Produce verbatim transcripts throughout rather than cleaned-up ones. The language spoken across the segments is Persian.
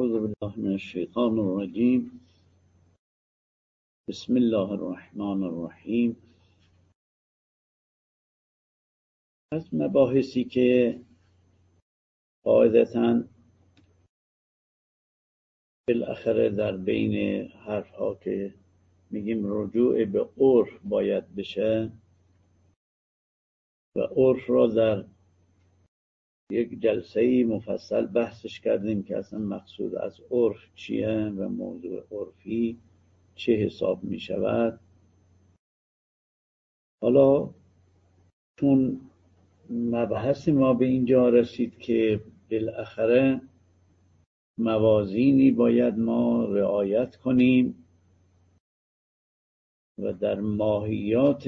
اعوذ بالله من الشیطان الرجیم. بسم الله الرحمن الرحیم. از مباحثی که قاعدتاً بالاخره در بین حرف ها که میگیم رجوع به عرف باید بشه و عرف را در یک جلسه مفصل بحثش کردیم که اصلا مقصود از عرف چیه و موضوع عرفی چه حساب می شود. حالا چون مبحث ما به اینجا رسید که بالاخره موازینی باید ما رعایت کنیم و در ماهیات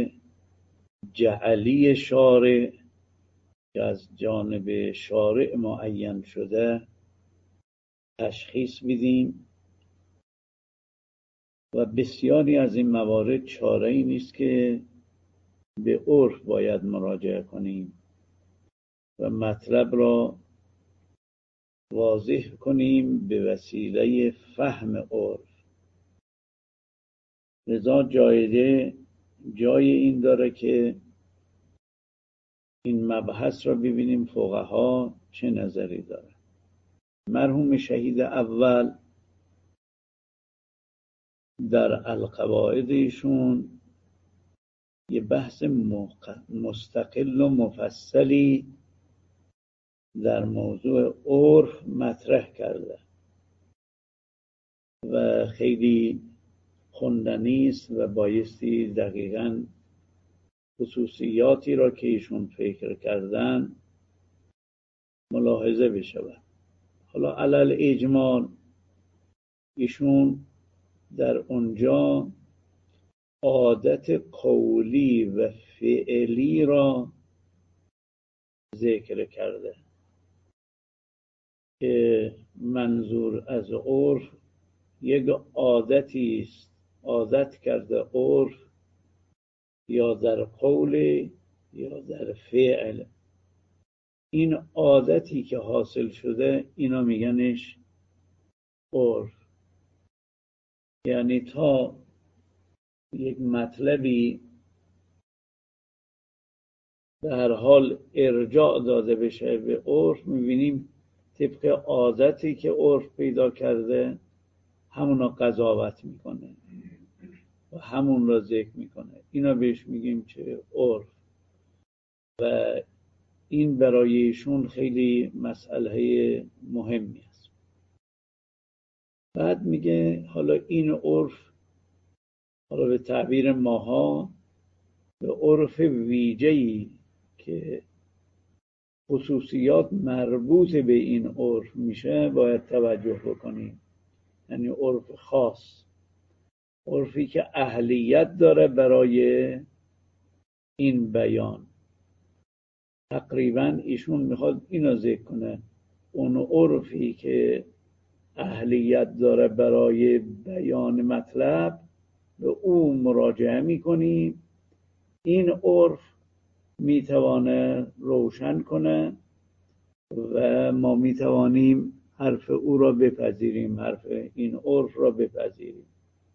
جعلی شارع که از جانب شارع معین شده تشخیص بدیم و بسیاری از این موارد چاره‌ای نیست که به عرف باید مراجعه کنیم و مطلب را واضح کنیم به وسیله فهم عرف. لذا جایده جای این داره که این مبحث را ببینیم فقها چه نظری داره. مرحوم شهید اول در القواعد ایشون یه بحث مستقل و مفصلی در موضوع عرف مطرح کرده و خیلی خوندنی است و بایستی دقیقاً خصوصیاتی را که ایشون فکر کردن ملاحظه بشود. حالا علل اجمال ایشون در اونجا عادت قولی و فعلی را ذکر کرده که منظور از عرف یک عادتی است، عادت کرده عرف یا در قول یا در فعل. این عادتی که حاصل شده اینا میگنش عرف. یعنی تا یک مطلبی به هر حال ارجاع داده بشه به عرف، میبینیم طبق عادتی که عرف پیدا کرده همونا قضاوت میکنه و همون را ذکر میکنه. اینا بهش میگیم چه عرف و این برای ایشون خیلی مسئله مهمی است. بعد میگه حالا این عرف، حالا به تعبیر ماها به عرف ویژه‌ای که خصوصیات مربوط به این عرف میشه باید توجه بکنیم. یعنی عرف خاص، عرفی که اهلیت داره برای این بیان. تقریبا ایشون میخواد اینو ذکر کنه، اون عرفی که اهلیت داره برای بیان مطلب به او مراجعه میکنیم. این عرف میتوانه روشن کنه و ما میتوانیم حرف او را بپذیریم، حرف این عرف را بپذیریم.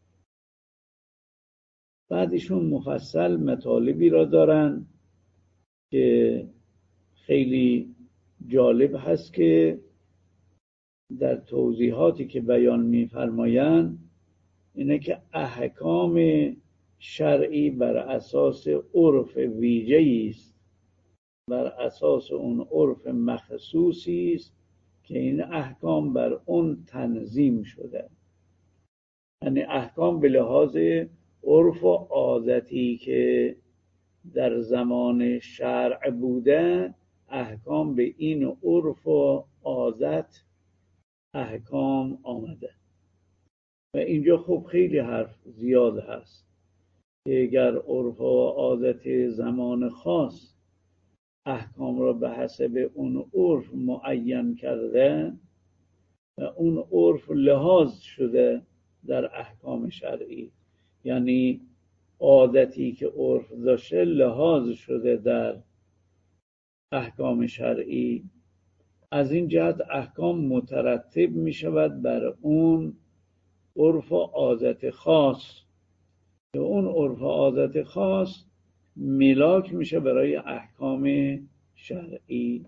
بعدشون مفصل مطالبی را دارن که خیلی جالب هست که در توضیحاتی که بیان میفرمایند اینه که احکام شرعی بر اساس عرف ویژه‌ای است، بر اساس اون عرف مخصوصی است که این احکام بر اون تنظیم شده. یعنی احکام به لحاظ عرف و عادتی که در زمان شرع بوده، احکام به این عرف و عادت احکام آمده. و اینجا خب خیلی حرف زیاد هست که اگر عرف و عادت زمان خاص احکام را به حسب اون عرف معین کرده و اون عرف لحاظ شده در احکام شرعی، یعنی عادتی که عرف داشته لحاظ شده در احکام شرعی، از این جهت احکام مترتب می شود بر اون عرف و عادت خاص که اون عرف و عادت خاص ملاک میشه برای احکام شرعی.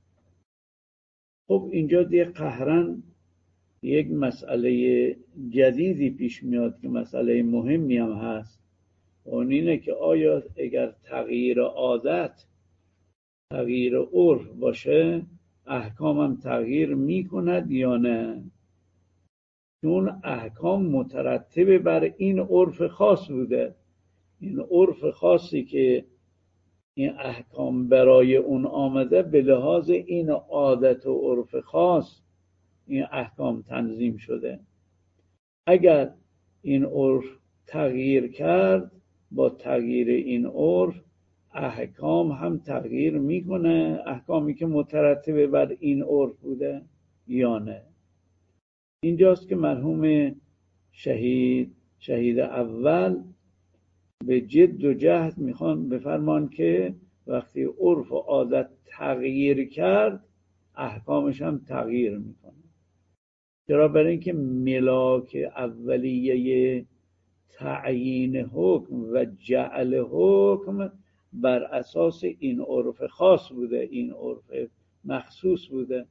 خب اینجا دیگه قهرن یک مسئله جدیدی پیش میاد که مسئله مهمی هم هست، اون اینه که آیا اگر تغییر عادت تغییر عرف باشه احکام هم تغییر میکند یا نه؟ چون احکام مترتب بر این عرف خاص بوده، این عرف خاصی که این احکام برای اون آمده به لحاظ این عادت و عرف خاص این احکام تنظیم شده. اگر این عرف تغییر کرد با تغییر این عرف احکام هم تغییر میکنه، احکامی که مترتب بر این عرف بوده یا نه. اینجاست که مرحوم شهید شهید اول به جد و جهد میخوان بفرمان که وقتی عرف و عادت تغییر کرد احکامش هم تغییر میکنه. چرا؟ برای اینکه ملاک اولیه تعیین حکم و جعل حکم بر اساس این عرف خاص بوده، این عرف مخصوص بوده.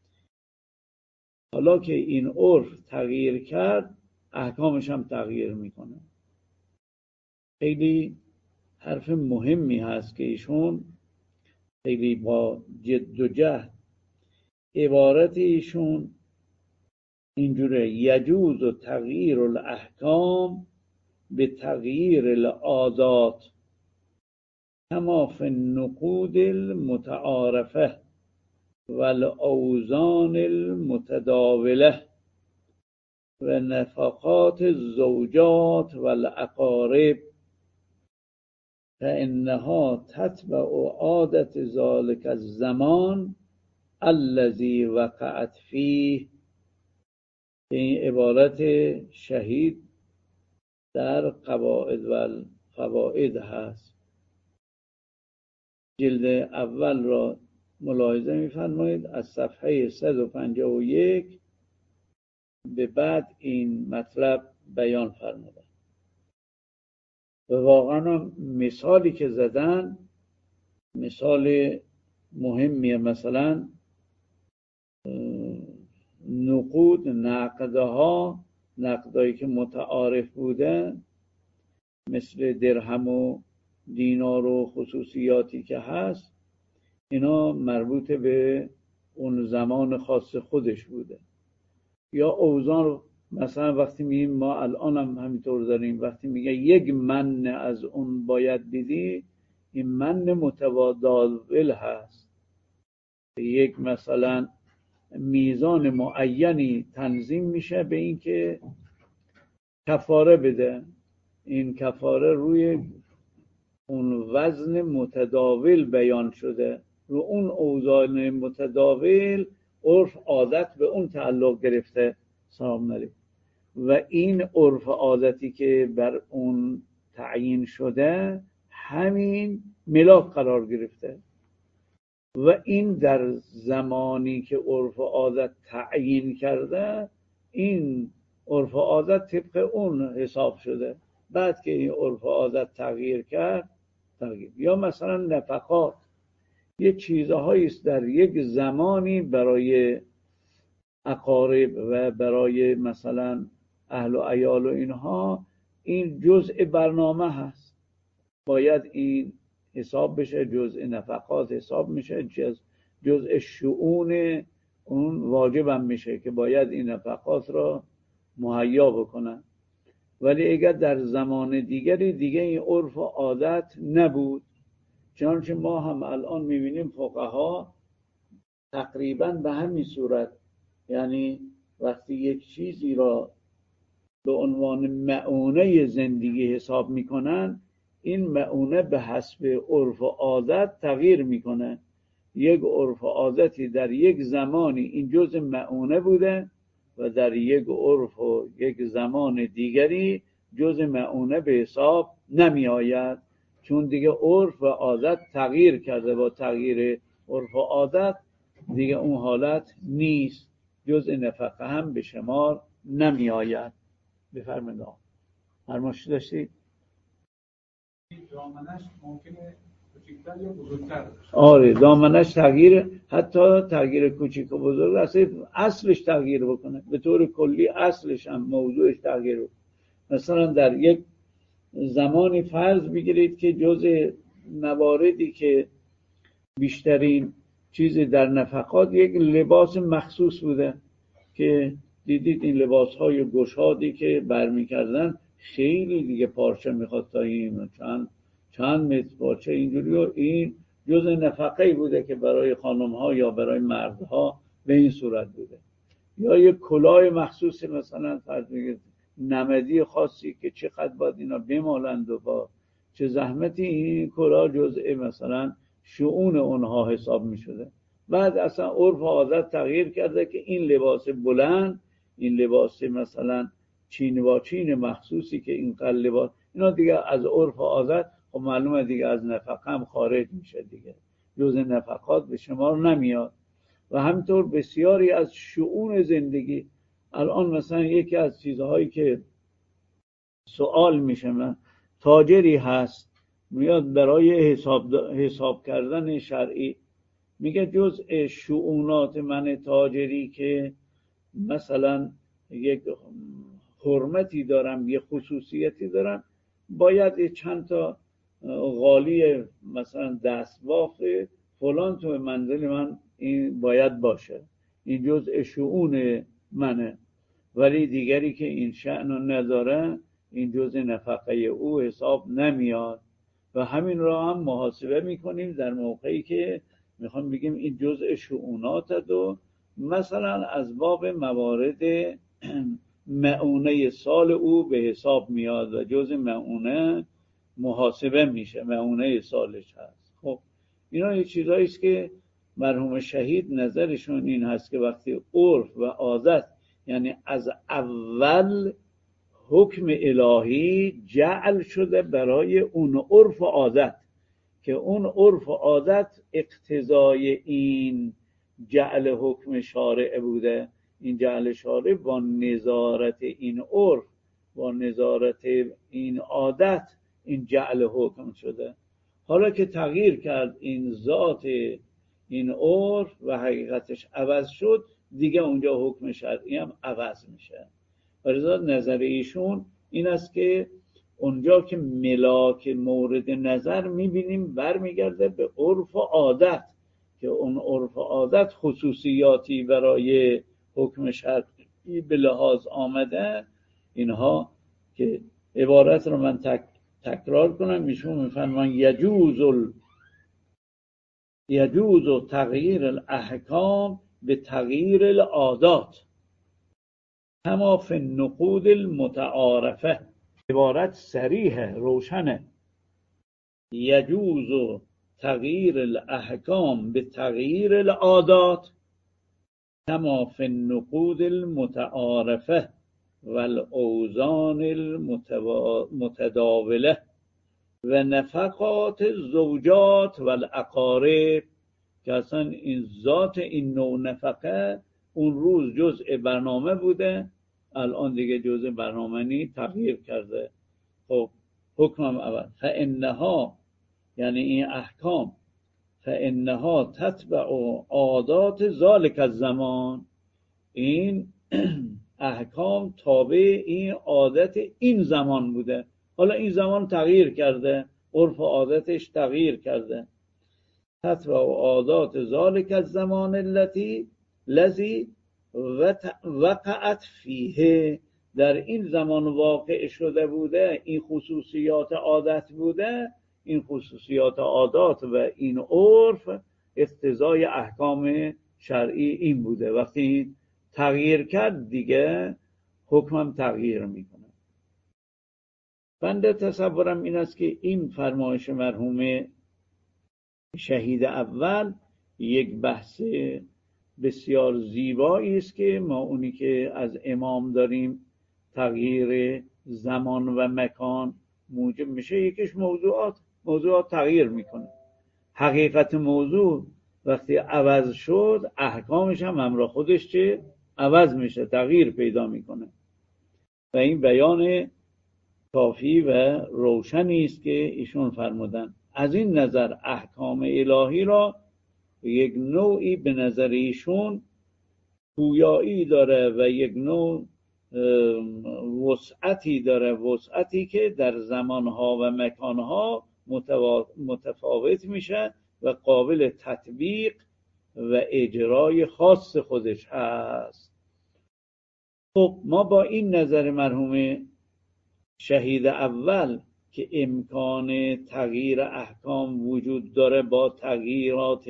حالا که این عرف تغییر کرد احکامش هم تغییر میکنه. خیلی حرف مهمی هست که ایشون خیلی با جد و جهد عبارت ایشون اینجوره: یجوز و تغییر الاحکام به تغییر العادات کما فی النقود المتعارفه و الاوزان المتداوله و نفقات الزوجات و الاقارب فانها تتبع عادت ذلك الزمان الذي وقعت فیه. این عبارت شهید در قواعد و الفوائد هست. جلد اول را ملاحظه می‌فرمایید، از صفحه صد و پنجاه و یک به بعد این مطلب بیان فرمودن. و واقعا مثالی که زدن مثال مهمیه. مثلا نقود، نقدها، نقدایی که متعارف بوده مثل درهم و دینار و خصوصیاتی که هست، اینا مربوط به اون زمان خاص خودش بوده. یا اوزان، مثلا وقتی میگیم ما الان هم همینطور داریم، وقتی میگه یک من از اون باید دیدی، این من متداول هست، یک مثلا میزان معینی تنظیم میشه به این که کفاره بده. این کفاره روی اون وزن متداول بیان شده، رو اون اوزان متداول عرف عادت به اون تعلق گرفته. سلام علیکم. و این عرف عادتی که بر اون تعیین شده همین ملاک قرار گرفته و این در زمانی که عرف عادت تعیین کرده این عرف عادت طبق اون حساب شده. بعد که این عرف عادت تغییر کرد تغییر. یا مثلا نفقات، یه چیزهایی است در یک زمانی برای اقارب و برای مثلا اهل و عیال و اینها این جزء برنامه هست، باید این حساب بشه، جزء نفقات حساب میشه، جزء شؤون اون واجب هم میشه که باید این نفقات را مهیا بکنن. ولی اگر در زمان دیگری دیگه این عرف و عادت نبود، چنانچه ما هم الان میبینیم فقها تقریبا به همین صورت، یعنی وقتی یک چیزی را به عنوان معونه زندگی حساب میکنن، این معونه به حسب عرف و عادت تغییر میکنه. یک عرف و عادتی در یک زمانی این جزء معونه بوده و در یک عرف و یک زمان دیگری جزء معونه به حساب نمی آید، چون دیگه عرف و عادت تغییر کرده. با تغییر عرف و عادت دیگه اون حالت نیست، جزء نفقه هم به شمار نمی آید. بفرمایید. فرمایش داشتید؟ دامنش ممکنه کوچکتر یا بزرگتر بشه. آره دامنش تغییر، حتی تغییر کوچیک و بزرگ اصلا اصلش تغییر بکنه، به طور کلی اصلش هم موضوعش تغییر بکنه. مثلا در یک زمانی فرض بگیرید که جزء مواردی که بیشترین چیز در نفقات یک لباس مخصوص بوده که دیدید این لباس های گشادی که برمی کردن خیلی دیگه پارچه میخواد تا این چند چند متر پارچه اینجوری، و این جز نفقه‌ای بوده که برای خانم ها یا برای مردها به این صورت بوده. یا یک کلاه مخصوصی مثلا فرض بگیرید نمدی خاصی که چقدر باید اینا بمالند و با چه زحمتی این کلاه جزء مثلا شؤون اونها حساب می شده. بعد اصلا عرف و عادت تغییر کرده که این لباس بلند، این لباس مثلا چین با چین مخصوصی که این قل لباس، اینا دیگه از عرف و عادت خب معلومه دیگه از نفقه هم خارج میشه، دیگه جز نفقات به شمار نمیاد. و همینطور بسیاری از شؤون زندگی. الان مثلا یکی از چیزهایی که سوال میشه، من تاجری هست میاد برای حساب, حساب کردن شرعی، میگه جزء شؤونات من تاجری که مثلا یک حرمتی دارم، یک خصوصیتی دارم، باید چند تا غالی مثلا دستبافت فلان تو منزل من این باید باشه، این جزء شؤون منه. ولی دیگری که این شأنو نداره این جزء نفقه او حساب نمیاد. و همین را هم محاسبه میکنیم در موقعی که میخوام بگیم این جزء شؤونات و مثلا از باب موارد معونه سال او به حساب میاد و جزء معونه محاسبه میشه، معونه سالش هست. خب اینا یه چیزایی است که مرحوم شهید نظرشون این هست که وقتی عرف و عادت، یعنی از اول حکم الهی جعل شده برای اون عرف و عادت، که اون عرف و عادت اقتضای این جعل حکم شارع بوده. این جعل شارع با نظارت این عرف، با نظارت این عادت این جعل حکم شده. حالا که تغییر کرد این ذات این عرف و حقیقتش عوض شد، دیگه اونجا حکم شرعی هم عوض میشه. ولذا نظر ایشون این است که اونجا که ملاک مورد نظر میبینیم برمیگرده به عرف و عادت، که اون عرف و عادت خصوصیاتی برای حکم شرعی به لحاظ آمده. اینها که عبارت رو من تک تکرار کنم، ایشون میفرمان یجوز ال... یجوز تغییر الاحکام به تغییر العادات کما فی النقود المتعارفه. عبارت صریحه، روشنه. یجوز تغییر الاحکام به تغییر العادات کما فی النقود المتعارفه والاوزان المتداوله و نفقات الزوجات والاقارب، که اصلا این ذات این نوع نفقه اون روز جزء برنامه بوده، الان دیگه جزء برنامه نی، تغییر کرده. خب حکمم اول فانها، یعنی این احکام، فانها تتبع عادات ذالک الزمان، این احکام تابع این عادت این زمان بوده. حالا این زمان تغییر کرده، عرف و عادتش تغییر کرده. تتبع عادات ذالک الزمان التي لذی وقعت فیه، در این زمان واقع شده بوده، این خصوصیات عادت بوده. این خصوصیات عادات و این عرف اقتضای احکام شرعی این بوده. وقتی تغییر کرد دیگه حکمم تغییر میکنه. بنده تصورم این است که این فرمایش مرحوم شهید اول یک بحث بسیار زیبایی است که ما اونی که از امام داریم تغییر زمان و مکان موجب میشه. یکیش موضوعات موضوعات تغییر میکنه. حقیقت موضوع وقتی عوض شد احکامش هم همراه خودش چه عوض میشه، تغییر پیدا میکنه. و این بیان کافی و روشنی است که ایشون فرمودن. از این نظر احکام الهی را یک نوعی به نظر ایشون پویایی داره و یک نوع وسعتی داره، وسعتی که در زمانها و مکانها متفاوت میشه و قابل تطبیق و اجرای خاص خودش هست. خب ما با این نظر مرحوم شهید اول که امکان تغییر احکام وجود داره با تغییرات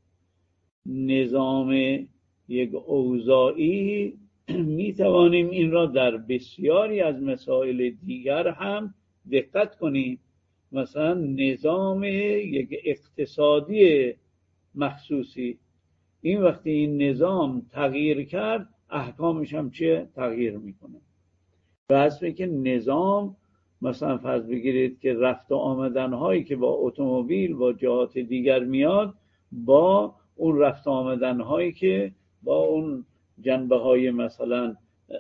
نظام یک اوضاعی، می توانیم این را در بسیاری از مسائل دیگر هم دقت کنیم. مثلا نظام یک اقتصادی مخصوصی، این وقتی این نظام تغییر کرد احکامش هم چه تغییر میکنه. بحث که نظام مثلا فرض بگیرید که رفت و آمدن هایی که با اتومبیل با جهات دیگر میاد با اون رفت و آمدن هایی که با اون جنبه های مثلا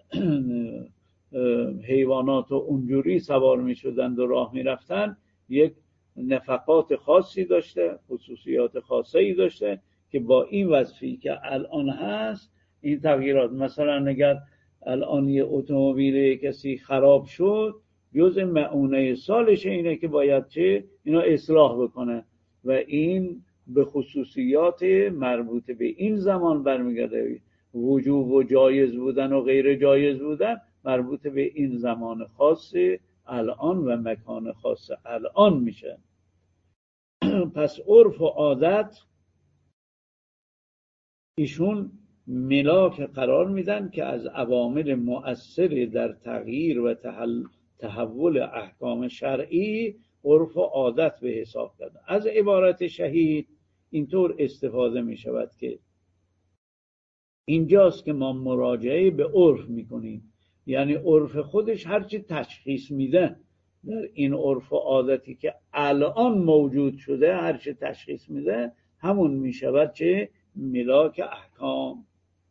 حیوانات و اونجوری سوار می شدند و راه می رفتن یک نفقات خاصی داشته، خصوصیات خاصی داشته که با این وضعی که الان هست این تغییرات، مثلا اگر الان یه اتومبیل کسی خراب شد جزء مؤونه سالش اینه که باید چه اینا اصلاح بکنه و این به خصوصیات مربوط به این زمان برمیگرده. وجوب و جایز بودن و غیر جایز بودن مربوط به این زمان خاص الان و مکان خاص الان میشه. پس عرف و عادت ایشون ملاک قرار میدن که از عوامل مؤثر در تغییر و تحول احکام شرعی عرف و عادت به حساب کرده. از عبارت شهید اینطور استفاده می شود که اینجاست که ما مراجعه به عرف میکنیم، یعنی عرف خودش هرچی تشخیص میده در این عرف و عادتی که الان موجود شده هرچی تشخیص میده همون میشود چه ملاک احکام.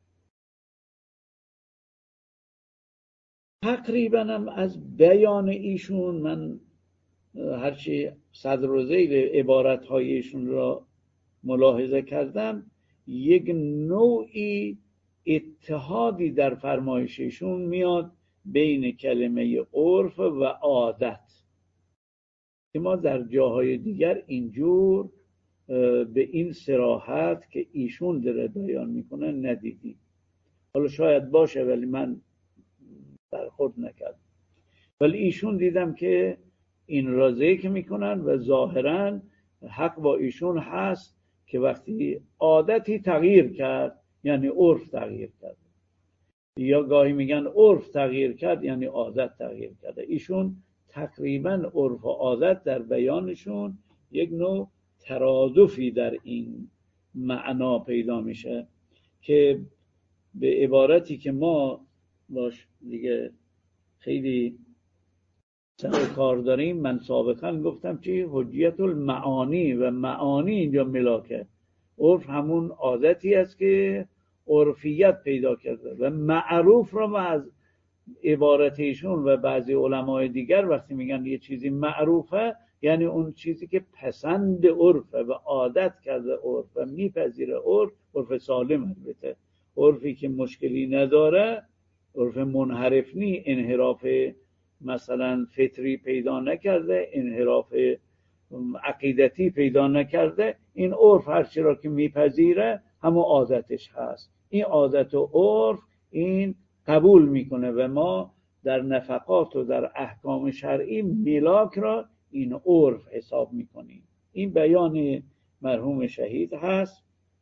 تقریبا هم از بیان ایشون من هرچی صدر و ذیل عبارت های ایشون را ملاحظه کردم یک نوعی اتحادی در فرمایششون میاد بین کلمه عرف و عادت که ما در جاهای دیگر اینجور به این صراحت که ایشون داره بیان میکنه ندیدیم. حالا شاید باشه ولی من برخورد نکردم. ولی ایشون دیدم که این را ذکر میکنن و ظاهرا حق با ایشون هست که وقتی عادتی تغییر کرد یعنی عرف تغییر کرد، یا گاهی میگن عرف تغییر کرد یعنی عادت تغییر کرده. ایشون تقریبا عرف و عادت در بیانشون یک نوع ترادفی در این معنا پیدا میشه که به عبارتی که ما باش دیگه خیلی سر کار داریم، من سابقا گفتم چی حجیت المعانی و معانی اینجا ملاکه. عرف همون عادتی است که عرفیت پیدا کرده و معروف را ما از عبارتشون و بعضی علمای دیگر وقتی میگن یه چیزی معروفه یعنی اون چیزی که پسند عرفه و عادت کرده عرف و میپذیره عرف، عرف سالم البته، عرفی که مشکلی نداره، عرف منحرف نی، انحراف مثلا فطری پیدا نکرده، انحراف عقیدتی پیدا نکرده، این عرف هرچی را که میپذیره همون عادتش هست. این عادت و عرف این قبول میکنه و ما در نفقات و در احکام شرعی ملاک را این عرف حساب میکنیم. این بیان مرحوم شهید هست.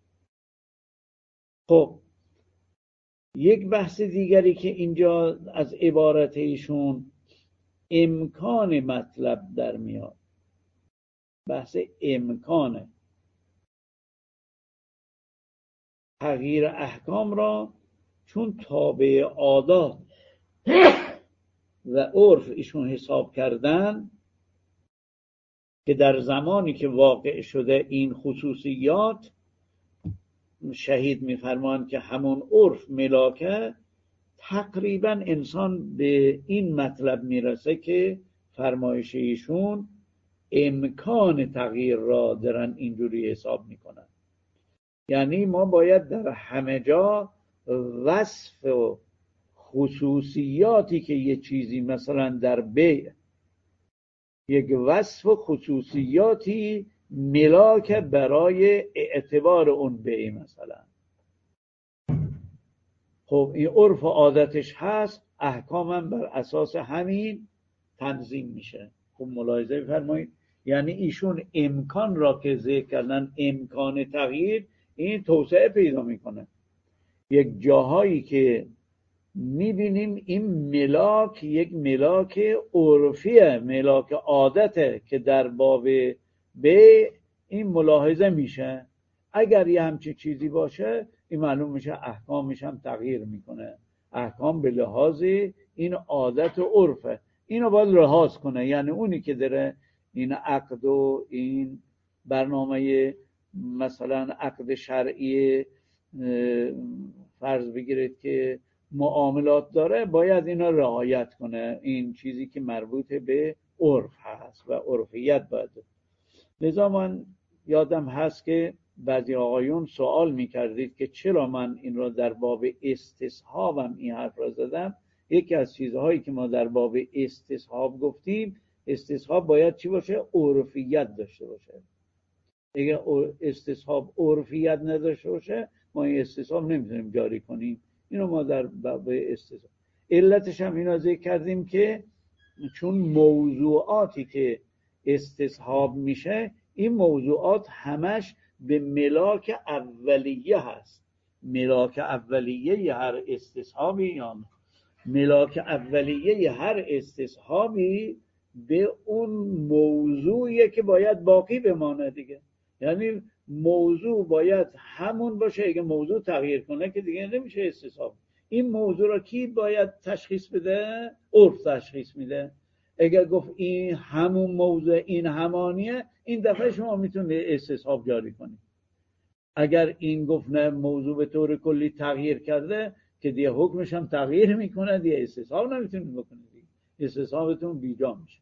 خب یک بحث دیگری که اینجا از عبارت ایشون امکان مطلب در میاد، بحث امکانه. تغییر احکام را چون تابع عادات و عرف ایشون حساب کردن که در زمانی که واقع شده این خصوصیات شهید میفرمان که همون عرف ملاکه، تقریبا انسان به این مطلب میرسه که فرمایش ایشون امکان تغییر را دارن اینجوری حساب میکنن. یعنی ما باید در همه جا وصف و خصوصیاتی که یه چیزی مثلا در بیع یک وصف و خصوصیاتی ملاک برای اعتبار اون بیع مثلا، خب این عرف و عادتش هست، احکامم بر اساس همین تنظیم میشه. خب ملاحظه بفرمایید، یعنی ایشون امکان را که ذکر کردن، امکان تغییر، این توسعه پیدا میکنه. یک جاهایی که میبینیم این ملاک یک ملاک عرفیه، ملاک عادته که در باب بیع این ملاحظه میشه. اگر یه همچین چیزی باشه این معلوم میشه احکامش هم تغییر میکنه. احکام به لحاظ این عادت و عرفه، اینو باید لحاظ کنه. یعنی اونی که داره این عقد و این برنامه مثلا عقد شرعی فرض بگیرید که معاملات داره، باید اینا رعایت کنه، این چیزی که مربوط به عرف هست و عرفیت باید. لذا من یادم هست که بعضی آقایون سوال میکردید که چرا من این را در باب استصحابم این حرف را زدم. یکی از چیزهایی که ما در باب استصحاب گفتیم، استصحاب باید چی باشه؟ عرفیت داشته باشه. اگر استصحاب عرفیت نداشته باشه ما این استصحاب نمیتونیم جاری کنیم. اینو ما در باب استصحاب علتش هم اینا ذکر کردیم که چون موضوعاتی که استصحاب میشه، این موضوعات همش به ملاک اولیه هست. ملاک اولیه هر استصحابی یا ملاک اولیه هر استصحابی به اون موضوعیه که باید باقی بمانه دیگه. یعنی موضوع باید همون باشه، اگه موضوع تغییر کنه که دیگه نمیشه استصحاب. این موضوع را کی باید تشخیص بده؟ عرف تشخیص میده. اگر گفت این همون موضوع، این همانیه، این دفعه شما میتونید استصحاب جاری کنید. اگر این گفت نه موضوع به طور کلی تغییر کرده که دیگه حکمش هم تغییر میکنه، دیگه استصحاب نمیتونید بکنید، دیگه استصحابتون بیجا میشه.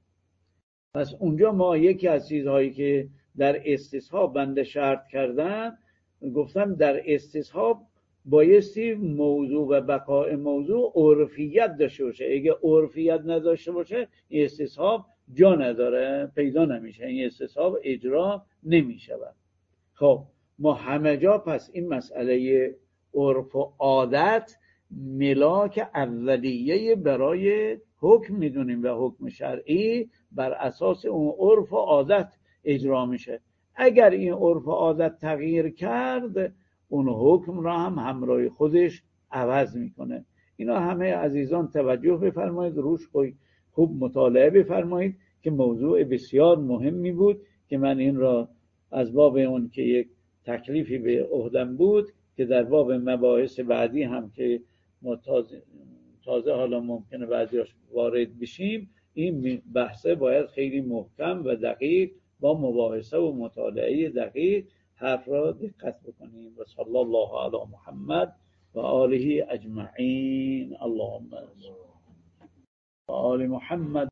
پس اونجا ما یکی از چیزهایی که در استصحاب بنده شرط کردن، گفتم در استصحاب بایستی موضوع و بقای موضوع عرفیت داشته باشه. اگه عرفیت نداشته باشه این استصحاب جا نداره، پیدا نمیشه، این استصحاب اجرا نمیشه. خب ما همه جا پس این مسئله عرف و عادت ملاک اولیه برای حکم میدونیم و حکم شرعی بر اساس اون عرف و عادت اجرا میشه. اگر این عرف و عادت تغییر کرد، اون حکم را هم همراه خودش عوض میکنه. اینا همه عزیزان توجه بفرمایید، روش خوب مطالعه بفرمایید که موضوع بسیار مهمی بود که من این را از باب اون که یک تکلیفی به عهدم بود که در باب مباحث بعدی هم که ما تازه, تازه حالا ممکنه بعضیاش وارد بشیم، این بحثه باید خیلی محکم و دقیق با مباحثه و مطالعه دقیق حرف را دقت بکنیم. و صلی الله علی محمد و آله اجمعین. اللهم و آل محمد.